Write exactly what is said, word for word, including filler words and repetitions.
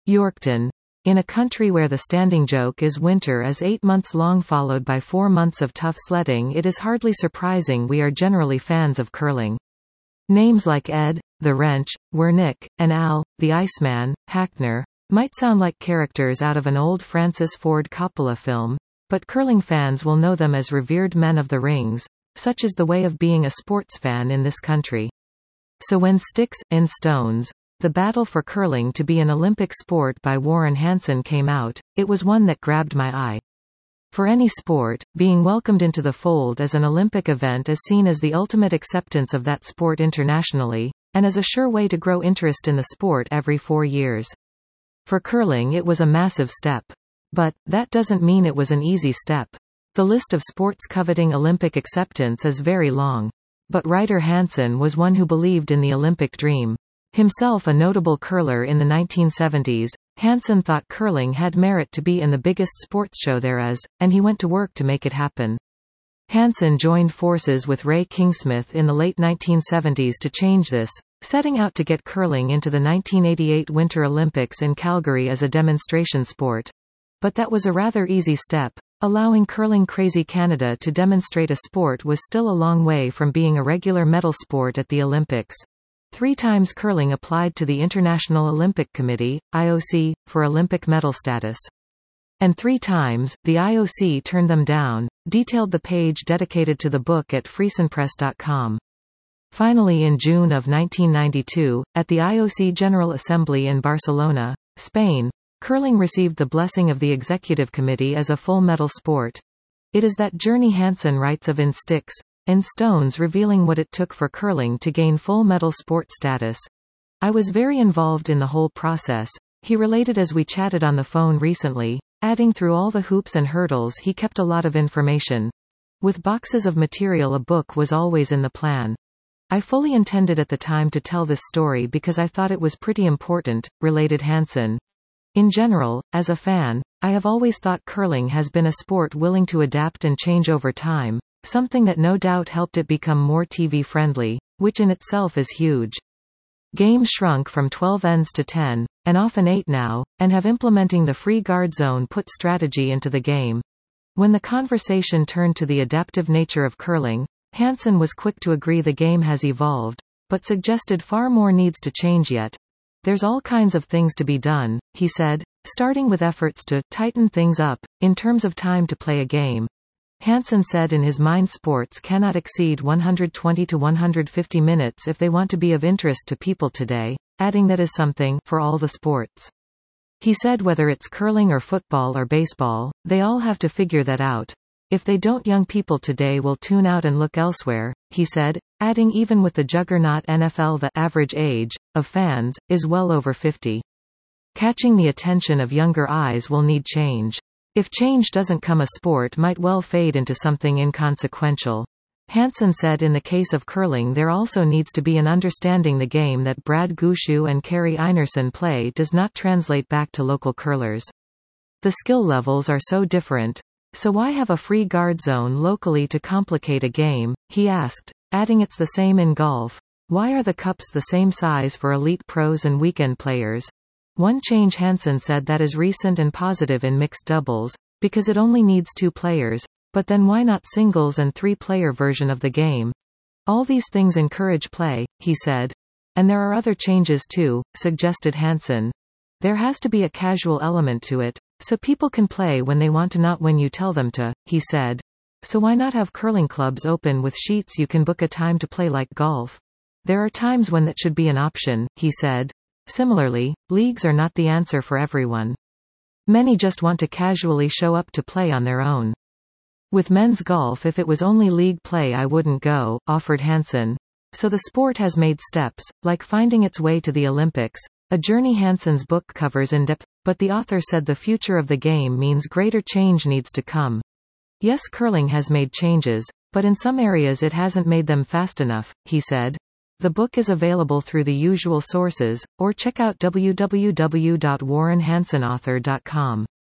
Yorkton. In a country where the standing joke is winter is eight months long followed by four months of tough sledding, it is hardly surprising we are generally fans of curling. Names like Ed, the Wrench, Wernick, and Al, the Iceman, Hackner, might sound like characters out of an old Francis Ford Coppola film, but curling fans will know them as revered men of the rings. Such is the way of being a sports fan in this country. So when Sticks and Stones, The Battle for Curling to be an Olympic Sport by Warren Hansen came out, it was one that grabbed my eye. For any sport, being welcomed into the fold as an Olympic event is seen as the ultimate acceptance of that sport internationally, and as a sure way to grow interest in the sport every four years. For curling it was a massive step. But, that doesn't mean it was an easy step. The list of sports coveting Olympic acceptance is very long. But Ryder Hansen was one who believed in the Olympic dream. Himself a notable curler in the nineteen seventies, Hansen thought curling had merit to be in the biggest sports show there is, and he went to work to make it happen. Hansen joined forces with Ray Kingsmith in the late nineteen seventies to change this, setting out to get curling into the nineteen eighty-eight Winter Olympics in Calgary as a demonstration sport. But that was a rather easy step. Allowing Curling Crazy Canada to demonstrate a sport was still a long way from being a regular medal sport at the Olympics. Three times curling applied to the International Olympic Committee, I O C, for Olympic medal status. And three times, the I O C turned them down, detailed the page dedicated to the book at friesenpress dot com. Finally in June of nineteen ninety-two, at the I O C General Assembly in Barcelona, Spain, curling received the blessing of the Executive Committee as a full medal sport. It is that journey Hansen writes of in Sticks and Stones, revealing what it took for curling to gain full medal sport status. I was very involved in the whole process, he related as we chatted on the phone recently, adding through all the hoops and hurdles he kept a lot of information. With boxes of material a book was always in the plan. I fully intended at the time to tell this story because I thought it was pretty important, related Hansen. In general, as a fan, I have always thought curling has been a sport willing to adapt and change over time, something that no doubt helped it become more T V-friendly, which in itself is huge. Games shrunk from twelve ends to ten, and often eight now, and have implementing the free guard zone put strategy into the game. When the conversation turned to the adaptive nature of curling, Hansen was quick to agree the game has evolved, but suggested far more needs to change yet. There's all kinds of things to be done, he said, starting with efforts to tighten things up, in terms of time to play a game. Hansen said in his mind sports cannot exceed one hundred twenty to one hundred fifty minutes if they want to be of interest to people today, adding that is something for all the sports. He said whether it's curling or football or baseball, they all have to figure that out. If they don't, young people today will tune out and look elsewhere, he said, adding even with the juggernaut N F L the average age of fans is well over fifty. Catching the attention of younger eyes will need change. If change doesn't come, a sport might well fade into something inconsequential. Hansen said in the case of curling there also needs to be an understanding the game that Brad Gushue and Kerry Einarson play does not translate back to local curlers. The skill levels are so different. So why have a free guard zone locally to complicate a game, he asked, adding it's the same in golf. Why are the cups the same size for elite pros and weekend players? One change Hansen said that is recent and positive in mixed doubles, because it only needs two players, but then why not singles and three-player version of the game? All these things encourage play, he said. And there are other changes too, suggested Hansen. There has to be a casual element to it, so people can play when they want to, not when you tell them to, he said. So why not have curling clubs open with sheets you can book a time to play like golf? There are times when that should be an option, he said. Similarly, leagues are not the answer for everyone. Many just want to casually show up to play on their own. With men's golf, if it was only league play I wouldn't go, offered Hansen. So the sport has made steps, like finding its way to the Olympics, a journey Hansen's book covers in depth, but the author said the future of the game means greater change needs to come. Yes, curling has made changes, but in some areas it hasn't made them fast enough, he said. The book is available through the usual sources, or check out w w w dot warren hansen author dot com.